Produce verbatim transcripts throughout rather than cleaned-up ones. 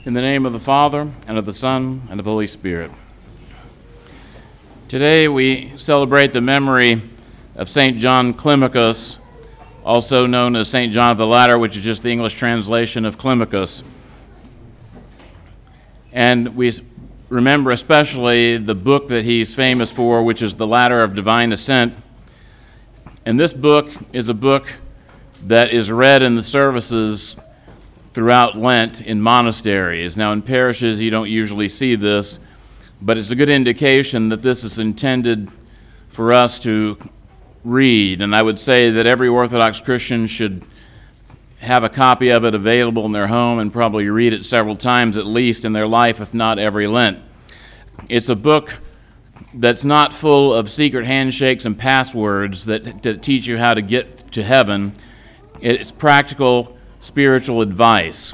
In the name of the Father, and of the Son, and of the Holy Spirit. Today we celebrate the memory of Saint John Climacus, also known as Saint John of the Ladder, which is just the English translation of Climacus. And we remember especially the book that he's famous for, which is The Ladder of Divine Ascent. And this book is a book that is read in the services throughout Lent in monasteries. Now in parishes you don't usually see this, but it's a good indication that this is intended for us to read. And I would say that every Orthodox Christian should have a copy of it available in their home and probably read it several times at least in their life, if not every Lent. It's a book that's not full of secret handshakes and passwords that, that teach you how to get to heaven. It's practical spiritual advice.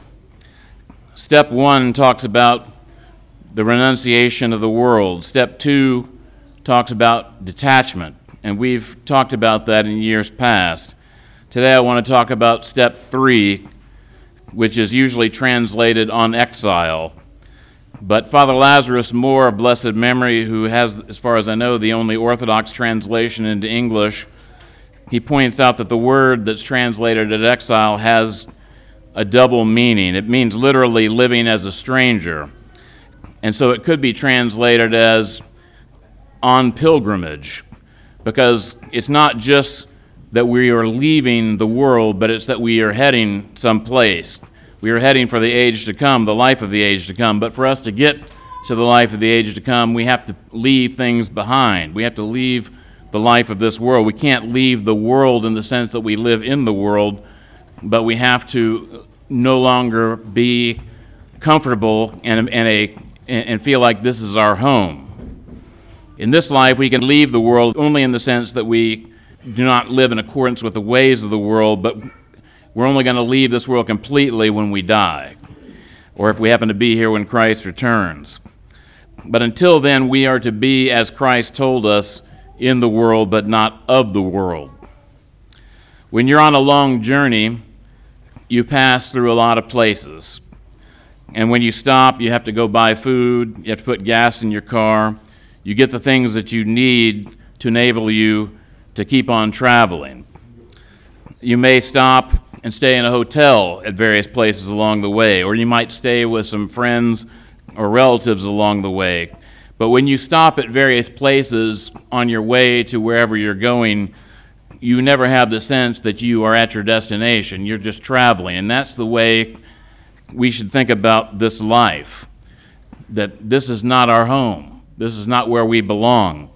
Step one talks about the renunciation of the world. Step two talks about detachment, and we've talked about that in years past. Today I want to talk about step three, which is usually translated on exile. But Father Lazarus Moore of blessed memory, who has, as far as I know, the only Orthodox translation into English, he points out that the word that's translated as exile has a double meaning. It means literally living as a stranger. And so it could be translated as on pilgrimage, because it's not just that we are leaving the world, but it's that we are heading someplace. We are heading for the age to come, the life of the age to come. But for us to get to the life of the age to come, we have to leave things behind. We have to leave the life of this world. We can't leave the world in the sense that we live in the world, but we have to no longer be comfortable and, and, a, and feel like this is our home. In this life, we can leave the world only in the sense that we do not live in accordance with the ways of the world, but we're only going to leave this world completely when we die, or if we happen to be here when Christ returns. But until then, we are to be, as Christ told us, in the world, but not of the world. When you're on a long journey, you pass through a lot of places. And when you stop, you have to go buy food, you have to put gas in your car, you get the things that you need to enable you to keep on traveling. You may stop and stay in a hotel at various places along the way, or you might stay with some friends or relatives along the way. But when you stop at various places on your way to wherever you're going, you never have the sense that you are at your destination. You're just traveling. And that's the way we should think about this life, that this is not our home. This is not where we belong.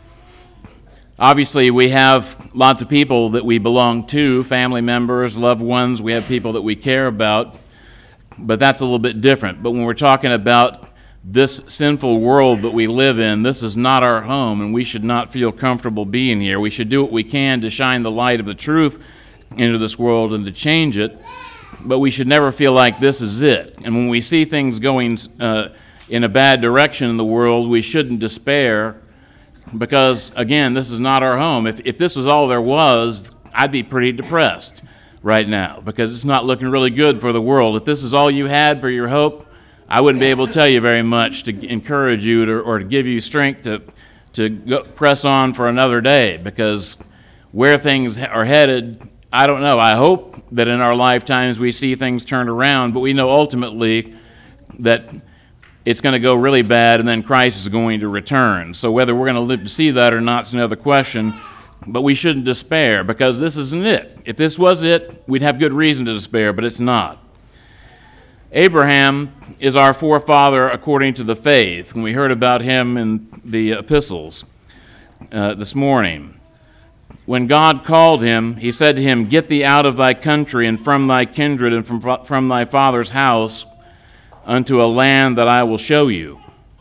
Obviously, we have lots of people that we belong to, family members, loved ones. We have people that we care about, but that's a little bit different. But when we're talking about this sinful world that we live in, this is not our home, and we should not feel comfortable being here. We should do what we can to shine the light of the truth into this world and to change it, but we should never feel like this is it. And when we see things going uh, in a bad direction in the world, we shouldn't despair, because, again, this is not our home. If, if this was all there was, I'd be pretty depressed right now, because it's not looking really good for the world. If this is all you had for your hope, I wouldn't be able to tell you very much to encourage you to, or to give you strength to, to go, press on for another day, because where things are headed, I don't know. I hope that in our lifetimes we see things turned around, but we know ultimately that it's going to go really bad and then Christ is going to return. So whether we're going to live to see that or not is another question, but we shouldn't despair, because this isn't it. If this was it, we'd have good reason to despair, but it's not. Abraham is our forefather according to the faith, and we heard about him in the epistles uh, this morning. When God called him, he said to him, "Get thee out of thy country and from thy kindred and from, from thy father's house unto a land that I will show you."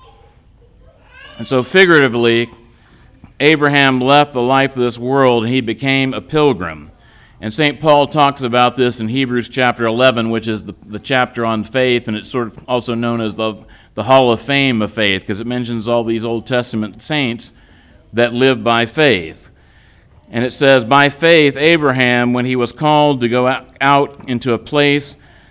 And so figuratively, Abraham left the life of this world and he became a pilgrim. And Saint Paul talks about this in Hebrews chapter eleven, which is the, the chapter on faith, and it's sort of also known as the, the Hall of Fame of faith, because it mentions all these Old Testament saints that live by faith. And it says, "By faith Abraham, when he was called to go out into a place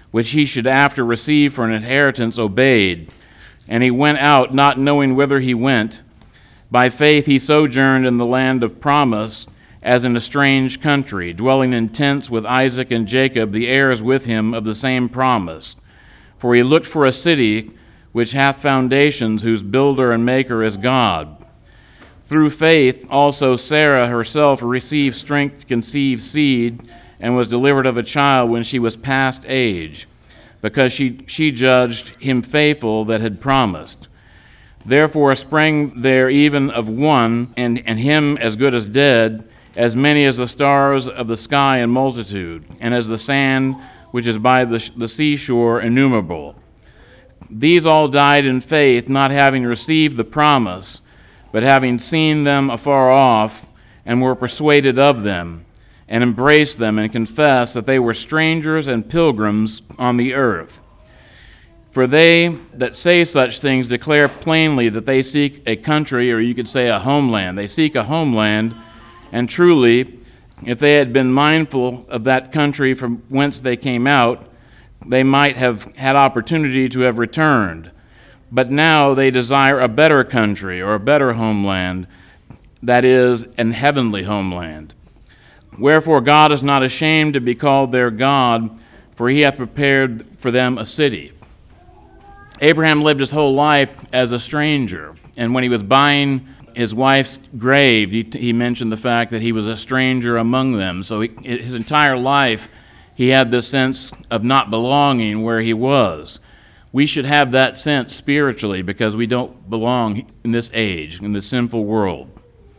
which he should after receive for an inheritance, obeyed. And he went out, not knowing whither he went. By faith he sojourned in the land of promise, as in a strange country, dwelling in tents with Isaac and Jacob, the heirs with him of the same promise. For he looked for a city which hath foundations, whose builder and maker is God. Through faith also Sarah herself received strength to conceive seed, and was delivered of a child when she was past age, because she, she judged him faithful that had promised. Therefore sprang there even of one, and, and him as good as dead, as many as the stars of the sky in multitude, and as the sand which is by the, the seashore innumerable. These all died in faith, not having received the promise, but having seen them afar off, and were persuaded of them, and embraced them, and confessed that they were strangers and pilgrims on the earth. For they that say such things declare plainly that they seek a country, or you could say a homeland. They seek a homeland, and truly, if they had been mindful of that country from whence they came out, they might have had opportunity to have returned. But now they desire a better country, or a better homeland, that is, an heavenly homeland. Wherefore God is not ashamed to be called their God, for he hath prepared for them a city. Abraham lived his whole life as a stranger, and when he was buying his wife's grave, he, he mentioned the fact that he was a stranger among them. So he, his entire life, he had this sense of not belonging where he was. We should have that sense spiritually, because we don't belong in this age, in this sinful world.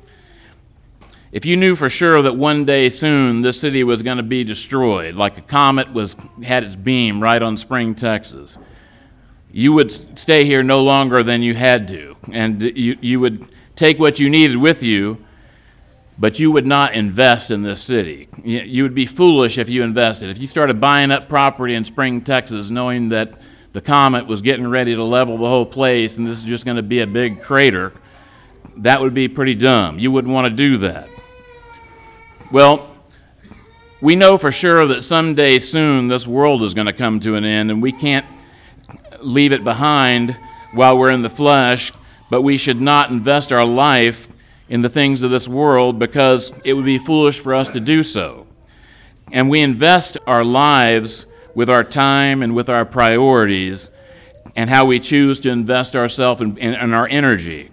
If you knew for sure that one day soon this city was going to be destroyed, like a comet was had its beam right on Spring, Texas, you would stay here no longer than you had to, and you, you would take what you needed with you, but you would not invest in this city. You would be foolish if you invested. If you started buying up property in Spring, Texas, knowing that the comet was getting ready to level the whole place and this is just going to be a big crater, that would be pretty dumb. You wouldn't want to do that. Well, we know for sure that someday soon this world is going to come to an end, and we can't leave it behind while we're in the flesh, but we should not invest our life in the things of this world, because it would be foolish for us to do so. And we invest our lives with our time and with our priorities, and how we choose to invest ourselves and in, in, in our energy.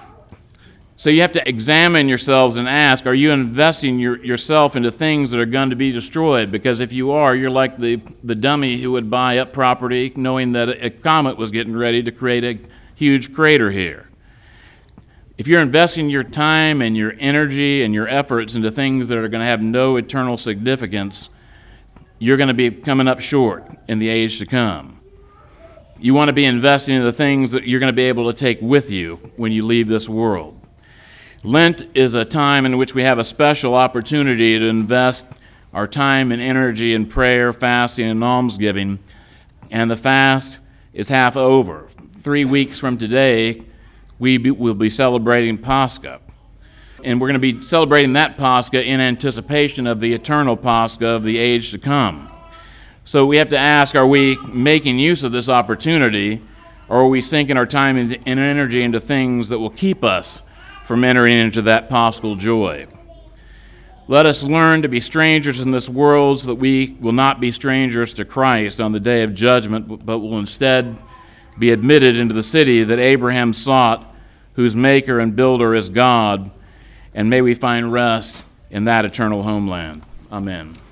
So you have to examine yourselves and ask, are you investing your, yourself into things that are going to be destroyed? Because if you are, you're like the, the dummy who would buy up property knowing that a, a comet was getting ready to create a huge crater here. If you're investing your time and your energy and your efforts into things that are going to have no eternal significance, you're going to be coming up short in the age to come. You want to be investing in the things that you're going to be able to take with you when you leave this world. Lent is a time in which we have a special opportunity to invest our time and energy in prayer, fasting, and almsgiving, and the fast is half over. Three weeks from today, we be, will be celebrating Pascha, and we're going to be celebrating that Pascha in anticipation of the eternal Pascha of the age to come. So we have to ask, are we making use of this opportunity, or are we sinking our time and energy into things that will keep us from entering into that paschal joy? Let us learn to be strangers in this world, so that we will not be strangers to Christ on the day of judgment, but will instead be admitted into the city that Abraham sought, whose maker and builder is God, and may we find rest in that eternal homeland. Amen.